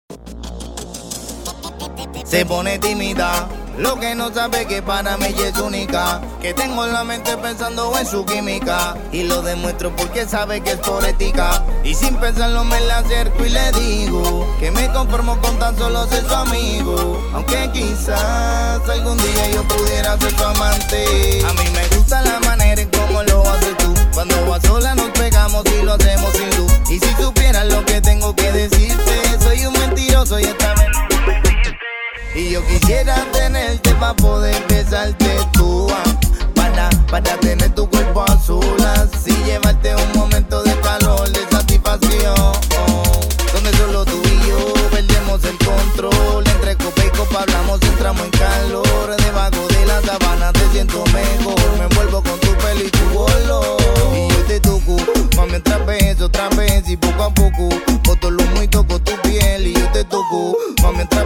Se pone tímida, lo que no sabe que para mí ella es única. Que tengo la mente pensando en su química, y lo demuestro porque sabe que es por ética. Y sin pensarlo me la acerco y le digo que me conformo con tan solo ser su amigo. Aunque quizás algún día yo pudiera ser su amante. A mí me gusta la manera en cómo lo haces tú. Cuando vas sola nos pegamos y lo hacemos sin luz. Y si supieras lo que tengo que decirte, soy un mentiroso y esta vez y yo quisiera tenerte pa' poder besarte tú, para tener tu cuerpo a solas y llevarte un momento de calor, de satisfacción, donde solo tú y yo perdemos el control. Entre copa y copa hablamos, entramos en calor. Debajo de la sabana te siento mejor, me envuelvo con tu pelo y tu olor. Y yo te toco, mami, otra vez y poco a poco boto lo muy toco tu piel. Y yo te toco, mami, otra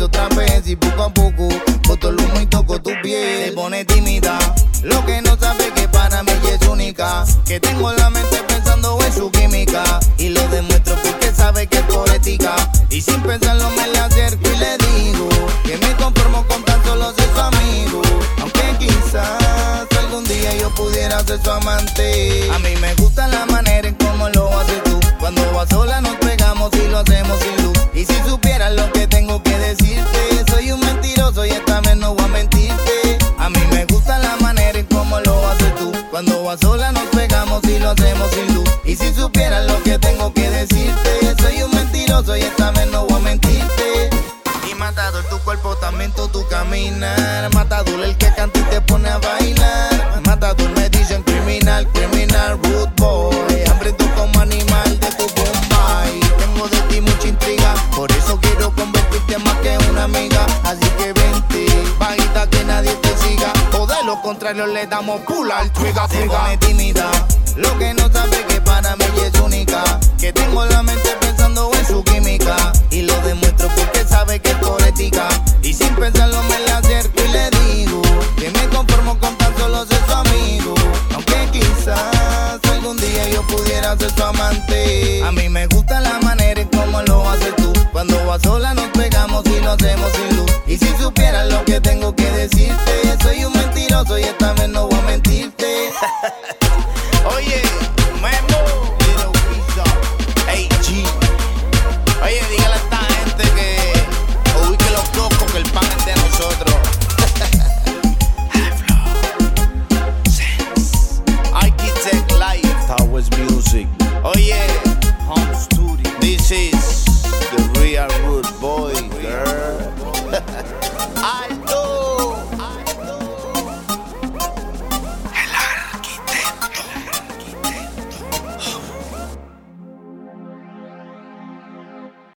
vez y poco a poco boto lo muy toco tu piel. Se pone tímida, lo que no sabe que para mí ella es única. Que tengo la mente pensando en su química, y lo demuestro porque sabe que es por ética. Y sin pensarlo me la acerco y le digo que me conformo con tan solo ser su amigo. Aunque quizás algún día yo pudiera ser su amante. A mí me gusta la manera en cómo lo haces tú. Cuando vas sola nos pegamos y lo hacemos sin luz. Y si supieras lo que tengo que decirte, soy un mentiroso y esta vez no voy a mentirte. A mí me gusta la manera en cómo lo haces tú. Cuando vas sola nos pegamos y lo hacemos sin luz. Y si supieras lo que tengo que decirte, soy un mentiroso y esta vez no voy a mentirte. Y matador tu cuerpo, también todo tu caminar. Matador el que canta y te pone a bailar. Matador me dicen criminal, rude boy. Hambriento como animal de tu Bombay. Tengo de ti mucha intriga, por eso quiero convertirte más que una amiga. Así que vente, bajita que nadie te siga, o de lo contrario le damos pull al trigger. Se pone tímida, lo que no sabe que para mí ella es única. Que tengo la mente pensando en su química, y lo demuestro porque sabe que es por ética. Y sin pensarlo me la acerco y le digo que me conformo con tan solo ser su amigo. Aunque quizás algún día yo pudiera ser su amante. A mí me gusta la manera en cómo lo haces tú. Cuando vas sola nos pegamos y lo hacemos sin luz. Y si supieras lo que tengo que decirte, soy un mentiroso y esta vez no voy a